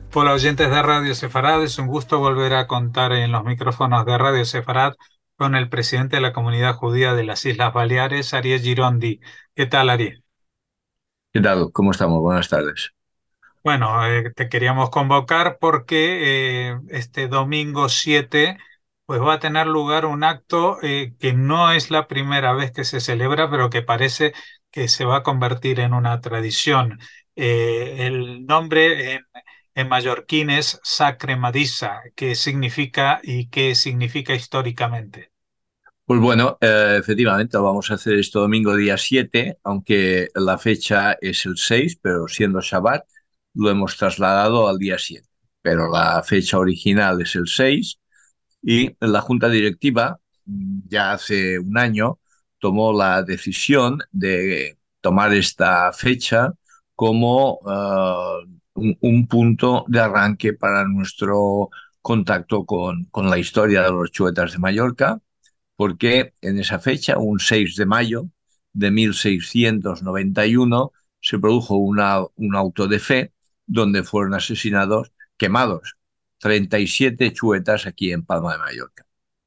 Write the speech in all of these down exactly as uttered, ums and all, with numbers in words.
Hola oyentes de Radio Sefarad, es un gusto volver a contar en los micrófonos de Radio Sefarad con el presidente de la comunidad judía de las Islas Baleares, Ariel Girondi. ¿Qué tal, Ariel? ¿Qué tal? ¿Cómo estamos? Buenas tardes. Bueno, eh, te queríamos convocar porque eh, este domingo siete pues va a tener lugar un acto eh, que no es la primera vez que se celebra, pero que parece que se va a convertir en una tradición. Eh, el nombre en, en mallorquín es Sacre Madisa, que significa y qué significa históricamente. Pues bueno, eh, efectivamente lo vamos a hacer este domingo día siete, aunque la fecha es el seis, pero siendo Shabbat lo hemos trasladado al día siete. Pero la fecha original es el seis y la Junta Directiva mm, ya hace un año tomó la decisión de tomar esta fecha como eh, un, un punto de arranque para nuestro contacto con, con la historia de los chuetas de Mallorca, porque en esa fecha, un seis de mayo de mil seiscientos noventa y uno, se produjo una, un auto de fe donde fueron asesinados, quemados, treinta y siete chuetas aquí en Palma de Mallorca.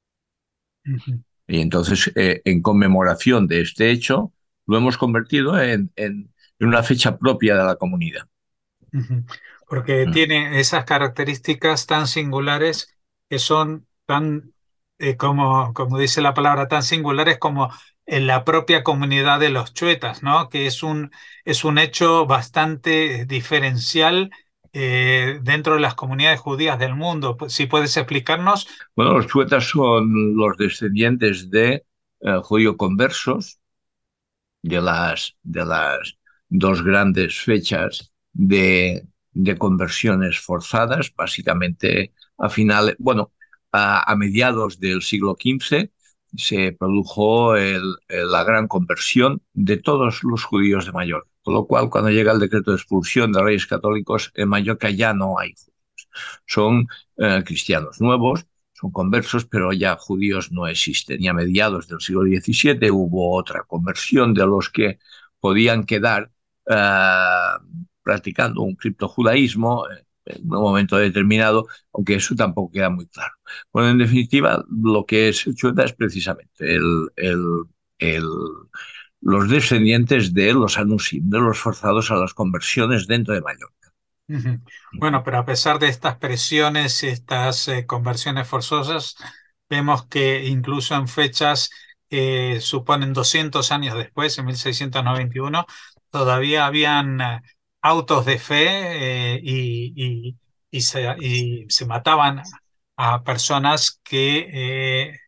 Ujú, Y entonces, eh, en conmemoración de este hecho, lo hemos convertido en, en, en una fecha propia de la comunidad. ujú. Porque Mm. tiene esas características tan singulares que son tan, eh, como, como dice la palabra, tan singulares como en la propia comunidad de los chuetas, ¿no? Que es un, es un hecho bastante diferencial eh, dentro de las comunidades judías del mundo. Si puedes explicarnos. Bueno, los chuetas son los descendientes de eh, judíos conversos de las, de las dos grandes fechas de, de conversiones forzadas, básicamente a finales, bueno, a, a mediados del siglo quince se produjo el- el- la gran conversión de todos los judíos de Mallorca. Con lo cual, cuando llega el decreto de expulsión de reyes católicos, en Mallorca ya no hay judíos. Son eh, cristianos nuevos, son conversos, pero ya judíos no existen. Y a mediados del siglo diecisiete hubo otra conversión de los que podían quedar eh, practicando un criptojudaísmo eh, en un momento determinado, aunque eso tampoco queda muy claro. Bueno, en definitiva, lo que es Chueta es precisamente el, el, el, los descendientes de los anusim, de los forzados a las conversiones dentro de Mallorca. Ujú. Bueno, pero a pesar de estas presiones, estas eh, conversiones forzosas, vemos que incluso en fechas que suponen doscientos años después, en mil seiscientos noventa y uno, todavía habían eh, autos de fe eh, y, y- y se, y se mataban a personas que, eh,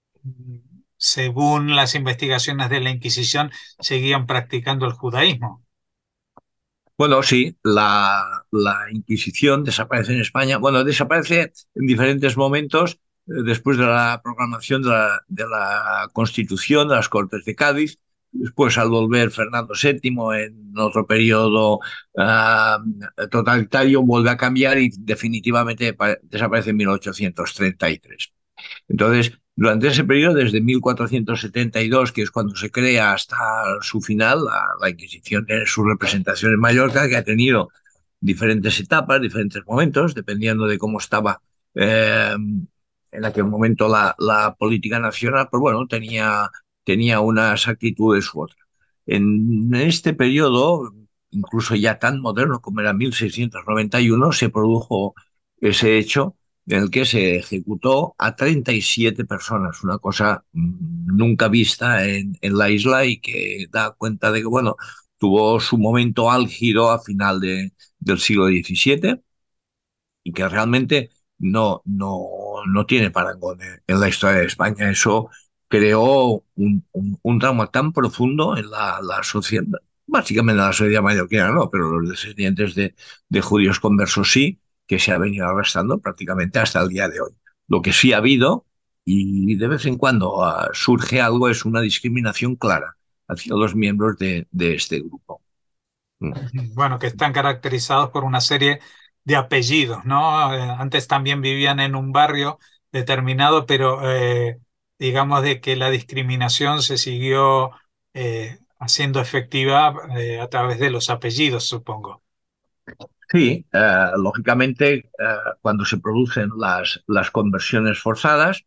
según las investigaciones de la Inquisición, seguían practicando el judaísmo. Bueno, sí, la, la Inquisición desaparece en España. Bueno, desaparece en diferentes momentos eh, después de la proclamación de la, de la Constitución de las Cortes de Cádiz. Después, al volver Fernando séptimo en otro periodo ah, totalitario, vuelve a cambiar y definitivamente pa- desaparece en mil ochocientos treinta y tres. Entonces, durante ese periodo, desde mil cuatrocientos setenta y dos, que es cuando se crea, hasta su final, la, la Inquisición tiene su representación en Mallorca, que ha tenido diferentes etapas, diferentes momentos, dependiendo de cómo estaba eh, en aquel momento la, la, política nacional, pues bueno, tenía, tenía unas actitudes u otras. En este periodo, incluso ya tan moderno como era mil seiscientos noventa y uno, se produjo ese hecho en el que se ejecutó a treinta y siete personas, una cosa mm, nunca vista en, en la isla y que da cuenta de que, bueno, tuvo su momento álgido a final de, del siglo diecisiete y que realmente no, no, no tiene parangón en, en la historia de España. Eso creó un, un, un trauma tan profundo en la, la sociedad, básicamente en la sociedad mallorquina, no, pero los descendientes de, de judíos conversos sí, que se ha venido arrastrando prácticamente hasta el día de hoy. Lo que sí ha habido, y de vez en cuando uh, surge algo, es una discriminación clara hacia los miembros de, de este grupo. Mm. Bueno, que están caracterizados por una serie de apellidos, ¿no? Eh, antes también vivían en un barrio determinado, pero eh, digamos de que la discriminación se siguió eh, haciendo efectiva eh, a través de los apellidos, supongo. Sí, eh, lógicamente, eh, cuando se producen las, las conversiones forzadas,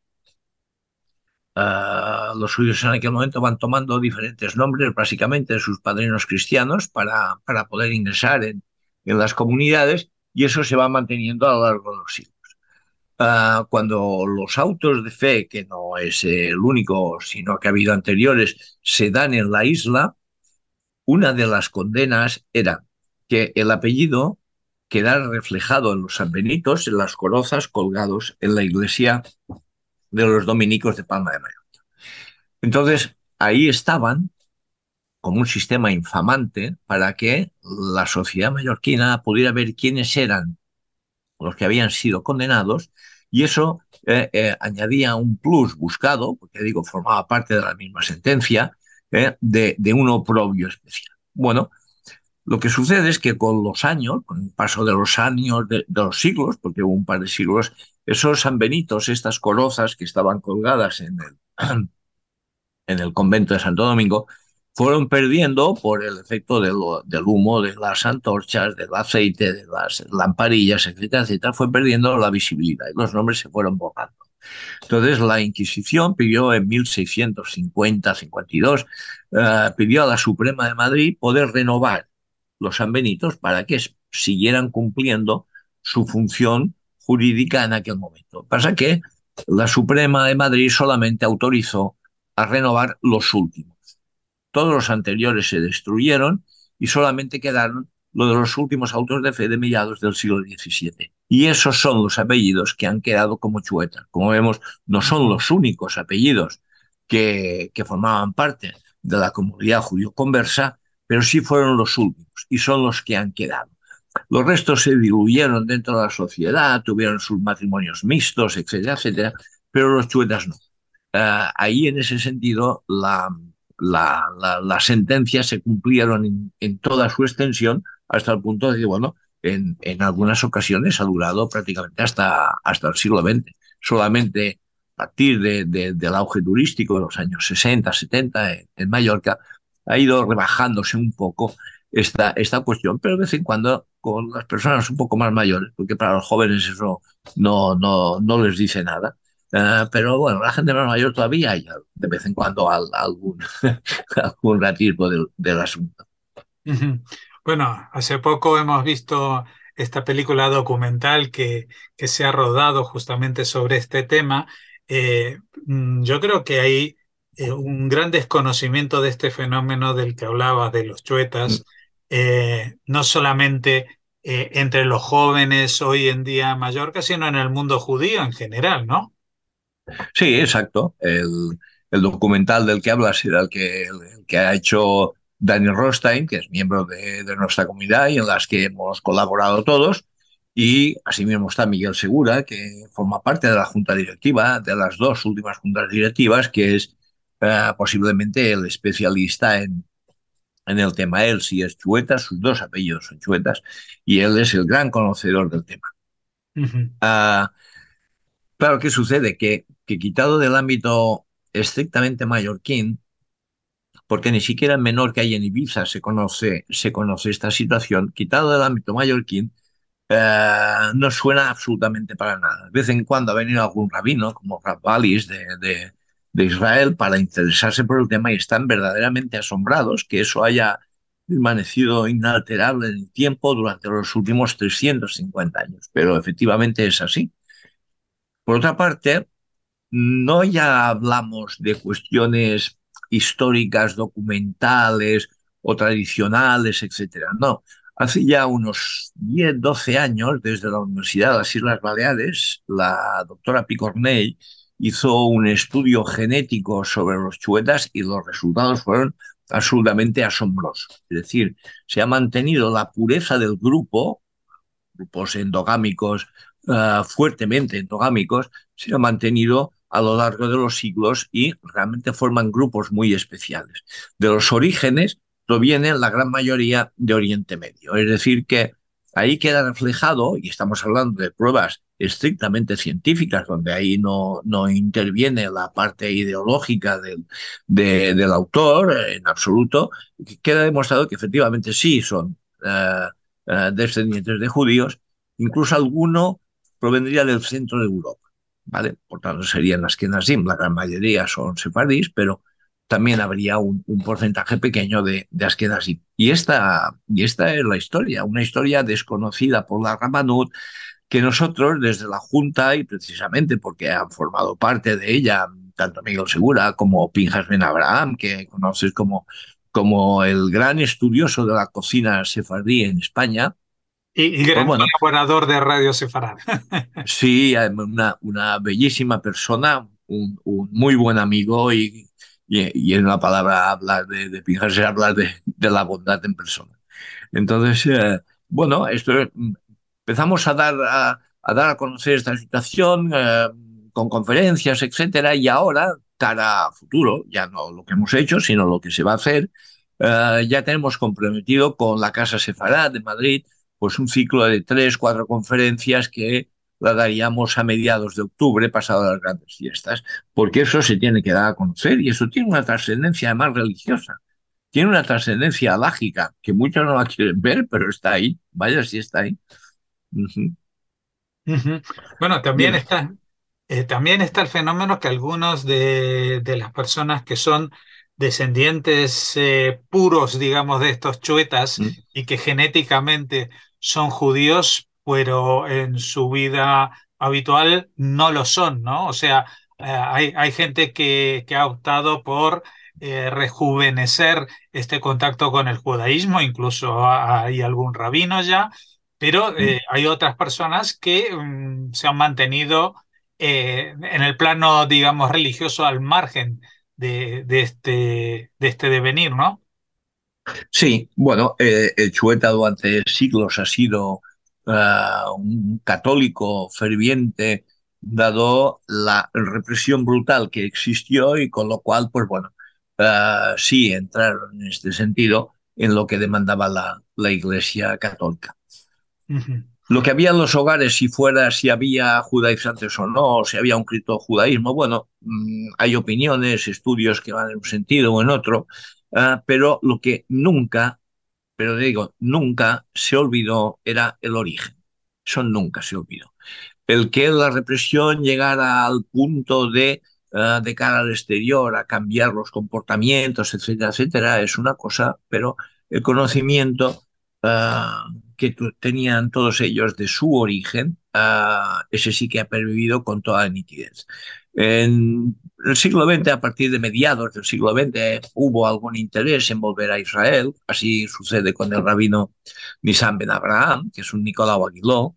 eh, los judíos en aquel momento van tomando diferentes nombres, básicamente de sus padrinos cristianos, para, para poder ingresar en, en las comunidades, y eso se va manteniendo a lo largo de los siglos. Ah, cuando los autos de fe, que no es el único, sino que ha habido anteriores, se dan en la isla, una de las condenas era que el apellido quedara reflejado en los sanbenitos, en las corozas colgados en la iglesia de los dominicos de Palma de Mayo. Entonces, ahí estaban como un sistema infamante para que la sociedad mallorquina pudiera ver quiénes eran los que habían sido condenados, y eso eh, eh, añadía un plus buscado, porque digo, formaba parte de la misma sentencia, eh, de, de un oprobio especial. Bueno, lo que sucede es que con los años, con el paso de los años, de, de los siglos, porque hubo un par de siglos, esos sanbenitos, estas corozas que estaban colgadas en el, en el convento de Santo Domingo, fueron perdiendo por el efecto de lo, del humo, de las antorchas, del aceite, de las lamparillas, etcétera, etcétera, fue perdiendo la visibilidad y los nombres se fueron borrando. Entonces la Inquisición pidió en mil seiscientos cincuenta cincuenta y dos, eh, pidió a la Suprema de Madrid poder renovar los sanbenitos para que siguieran cumpliendo su función jurídica en aquel momento. Pasa que la Suprema de Madrid solamente autorizó a renovar los últimos. Todos los anteriores se destruyeron y solamente quedaron lo de los últimos autos de fe de mediados del siglo diecisiete. Y esos son los apellidos que han quedado como chuetas. Como vemos, no son Ujú. los únicos apellidos que, que formaban parte de la comunidad judío-conversa, pero sí fueron los últimos y son los que han quedado. Los restos se diluyeron dentro de la sociedad, tuvieron sus matrimonios mixtos, etcétera, etcétera, pero los chuetas no. Uh, ahí, en ese sentido, la, la, la, las sentencias se cumplieron en, en, toda su extensión hasta el punto de que, bueno, en, en algunas ocasiones ha durado prácticamente hasta, hasta el siglo veinte. Solamente a partir de, de, del auge turístico de los años sesenta, setenta en, en Mallorca ha ido rebajándose un poco esta, esta cuestión, pero de vez en cuando con las personas un poco más mayores, porque para los jóvenes eso no, no, no les dice nada. Uh, pero bueno, la gente más mayor todavía hay de vez en cuando al, algún, algún ratismo del, del asunto. Ujú. Bueno, hace poco hemos visto esta película documental que, que se ha rodado justamente sobre este tema. Eh, mm, yo creo que hay eh, un gran desconocimiento de este fenómeno del que hablabas, de los chuetas, eh, no solamente eh, entre los jóvenes hoy en día en Mallorca, sino en el mundo judío en general, ¿no? Sí, exacto. El, el documental del que hablas era el que, el que ha hecho Daniel Rothstein, que es miembro de, de nuestra comunidad y en las que hemos colaborado todos. Y asimismo está Miguel Segura, que forma parte de la junta directiva, de las dos últimas juntas directivas, que es eh, posiblemente el especialista en, en el tema. Él sí es chueta, sus dos apellidos son chuetas, y él es el gran conocedor del tema. Ujú. Uh, claro, ¿qué sucede? Que, que quitado del ámbito estrictamente mallorquín, porque ni siquiera en Menorca y en Ibiza se conoce, se conoce esta situación, quitado del ámbito mallorquín, eh, no suena absolutamente para nada. De vez en cuando ha venido algún rabino, como Rav Valis de, de, de Israel, para interesarse por el tema y están verdaderamente asombrados que eso haya permanecido inalterable en el tiempo durante los últimos trescientos cincuenta años. Pero efectivamente es así. Por otra parte, no ya hablamos de cuestiones históricas, documentales o tradicionales, etcétera. No, hace ya unos diez, doce años, desde la Universidad de las Islas Baleares, la doctora Picornell hizo un estudio genético sobre los chuetas y los resultados fueron absolutamente asombrosos. Es decir, se ha mantenido la pureza del grupo, grupos endogámicos, uh, fuertemente endogámicos, se ha mantenido a lo largo de los siglos y realmente forman grupos muy especiales. De los orígenes provienen la gran mayoría de Oriente Medio. Es decir, que ahí queda reflejado, y estamos hablando de pruebas estrictamente científicas, donde ahí no, no interviene la parte ideológica del, de, del autor en absoluto, queda demostrado que efectivamente sí son uh, eh, descendientes de judíos, incluso alguno provendría del centro de Europa, ¿vale? Por tanto, serían Ashkenazim, la gran mayoría son sefardíes, pero también habría un, un porcentaje pequeño de, de Ashkenazim. Y esta, y esta es la historia, una historia desconocida por la Rabanut, que nosotros desde la Junta, y precisamente porque han formado parte de ella, tanto Miguel Segura como Pinjas Ben Abraham, que conoces como, como el gran estudioso de la cocina sefardí en España, Y, y pues gran bueno, colaborador de Radio Sefarad. sí, una, una bellísima persona, un, un muy buen amigo y, y, y en una palabra hablar de, de Pinjas es hablar de, de la bondad en persona. Entonces, eh, bueno, esto es- empezamos a dar a, a dar a conocer esta situación eh, con conferencias, etcétera, y ahora, cara a futuro, ya no lo que hemos hecho, sino lo que se va a hacer, eh, ya tenemos comprometido con la Casa Sefarad de Madrid, pues un ciclo de tres, cuatro conferencias que la daríamos a mediados de octubre, pasado las grandes fiestas, porque eso se tiene que dar a conocer y eso tiene una trascendencia además religiosa, tiene una trascendencia lágica que muchos no la quieren ver, pero está ahí. Vaya si está ahí. Ujú. Ujú. Bueno, también Dime. está, eh, también está el fenómeno que algunos de, de las personas que son descendientes eh, puros, digamos, de estos chuetas Mm, y que genéticamente son judíos, pero en su vida habitual no lo son, ¿no? O sea, eh, hay, hay gente que, que ha optado por eh, rejuvenecer este contacto con el judaísmo, incluso ha- hay algún rabino ya, pero mm. eh, hay otras personas que mm, se han mantenido eh, en el plano, digamos, religioso al margen de, de este, de este devenir, ¿no? Sí, bueno, eh, el Chueta durante siglos ha sido ah, un católico ferviente, dado la represión brutal que existió y con lo cual, pues bueno, ah, sí entraron en este sentido en lo que demandaba la, la Iglesia católica. Ujú. Lo que había en los hogares, si fuera, si había judaizantes o no, si había un Cristo judaísmo, bueno, mmm, hay opiniones, estudios que van en un sentido o en otro, uh, pero lo que nunca, pero digo, nunca se olvidó era el origen. Eso nunca se olvidó. El que la represión llegara al punto de, uh, de cara al exterior, a cambiar los comportamientos, etcétera, etcétera, es una cosa, pero el conocimiento uh, que tu, tenían todos ellos de su origen, uh, ese sí que ha pervivido con toda la nitidez. En el siglo veinte, a partir de mediados del siglo veinte, hubo algún interés en volver a Israel. Así sucede con el rabino Nissan Ben Abraham, que es un Nicolau Aguiló,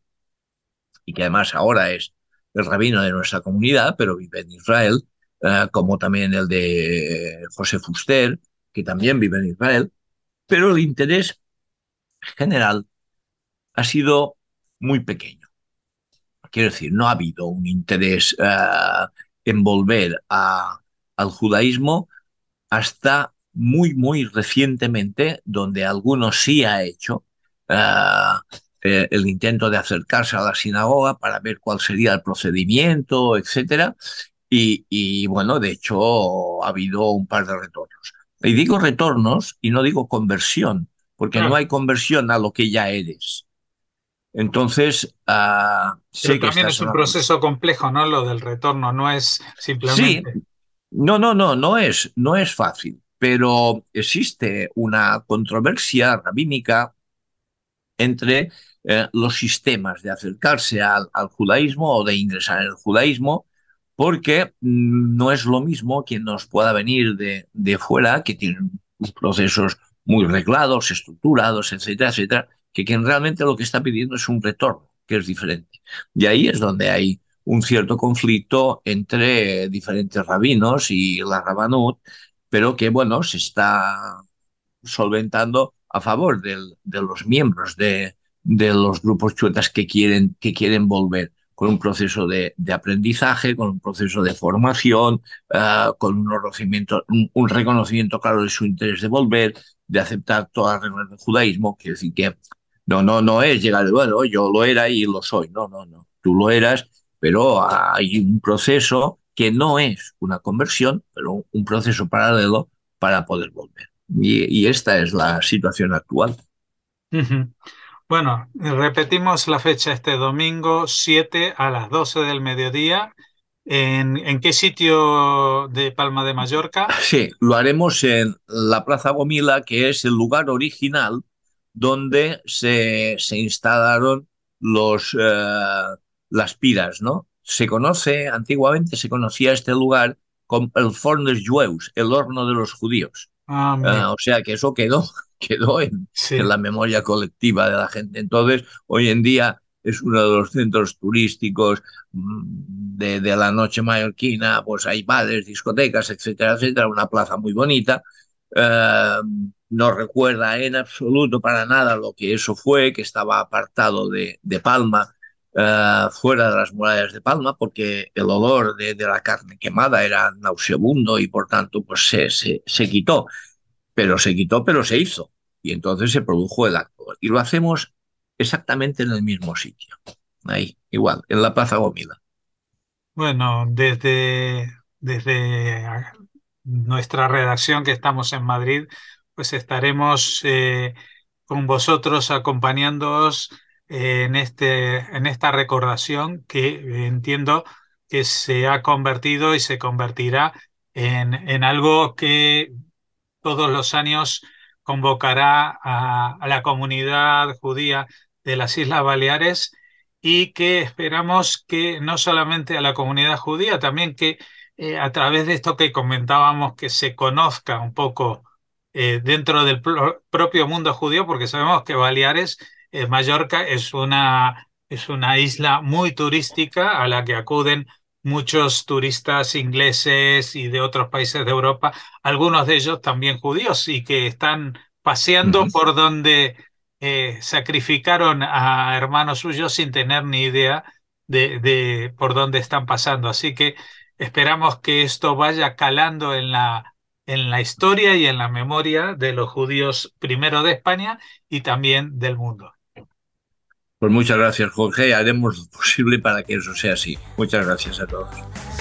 y que además ahora es el rabino de nuestra comunidad, pero vive en Israel, eh, como también el de José Fuster, que también vive en Israel. Pero el interés general ha sido muy pequeño. Quiero decir, no ha habido un interés uh, en volver a, al judaísmo hasta muy, muy recientemente, donde algunos sí ha hecho uh, eh, el intento de acercarse a la sinagoga para ver cuál sería el procedimiento, etcétera. Y, y bueno, de hecho, ha habido un par de retornos. Y digo retornos y no digo conversión, porque no Claro, hay conversión a lo que ya eres. Entonces, uh, pero sé que también estás es en un la... proceso complejo, ¿no? Lo del retorno no es Sí, simplemente. no, no, no, no es, no es fácil, pero existe una controversia rabínica entre eh, los sistemas de acercarse al, al judaísmo o de ingresar en el judaísmo, porque mm, no es lo mismo quien nos pueda venir de, de fuera, que tienen procesos muy reglados, estructurados, etcétera, etcétera, que quien realmente lo que está pidiendo es un retorno, que es diferente. Y ahí es donde hay un cierto conflicto entre diferentes rabinos y la rabanut, pero que, bueno, se está solventando a favor del, de los miembros de, de, los grupos chuetas que quieren, que quieren volver, con un proceso de, de aprendizaje, con un proceso de formación, uh, con un reconocimiento, un, un reconocimiento claro de su interés de volver, de aceptar todas las reglas del judaísmo. Quiere decir que no, no, no es llegar, bueno, yo lo era y lo soy. No, no, no. Tú lo eras, pero hay un proceso que no es una conversión, pero un proceso paralelo para poder volver. Y, y esta es la situación actual. Ujú. Bueno, repetimos la fecha este domingo siete a las doce del mediodía. ¿En, en qué sitio de Palma de Mallorca? Sí, lo haremos en la Plaza Gomila, que es el lugar original donde se, se instalaron los, eh, las piras, ¿no? Se conoce, antiguamente se conocía este lugar como el Forn dels Jueus, el horno de los judíos. Ah, Ah, amigo. o sea que eso quedó, quedó en, en Sí. la memoria colectiva de la gente. Entonces, hoy en día es uno de los centros turísticos mm, de, de la noche mallorquina, pues hay bares, discotecas, etcétera, etcétera, una plaza muy bonita. Eh, no recuerda en absoluto para nada lo que eso fue, que estaba apartado de, de Palma, eh, fuera de las murallas de Palma, porque el olor de, de la carne quemada era nauseabundo y por tanto pues se, se, se quitó, pero se quitó, pero se hizo. Y entonces se produjo el acto. Y lo hacemos exactamente en el mismo sitio. Ahí, igual, en la Plaza Gomila. Bueno, desde, desde a- nuestra redacción que estamos en Madrid, pues estaremos eh, con vosotros acompañándoos eh, en este, en esta recordación que eh, entiendo que se ha convertido y se convertirá en, en algo que todos los años convocará a, a la comunidad judía de las Islas Baleares y que esperamos que no solamente a la comunidad judía, también que eh, a través de esto que comentábamos, que se conozca un poco eh, dentro del pro- propio mundo judío, porque sabemos que Baleares, eh, Mallorca, es una, es una isla muy turística a la que acuden muchos turistas ingleses y de otros países de Europa, algunos de ellos también judíos, y que están paseando Ujú. por donde eh, sacrificaron a hermanos suyos sin tener ni idea de, de por dónde están pasando. Así que esperamos que esto vaya calando en la, en la historia y en la memoria de los judíos, primero de España y también del mundo. Pues muchas gracias, Jorge. Haremos lo posible para que eso sea así. Muchas gracias a todos.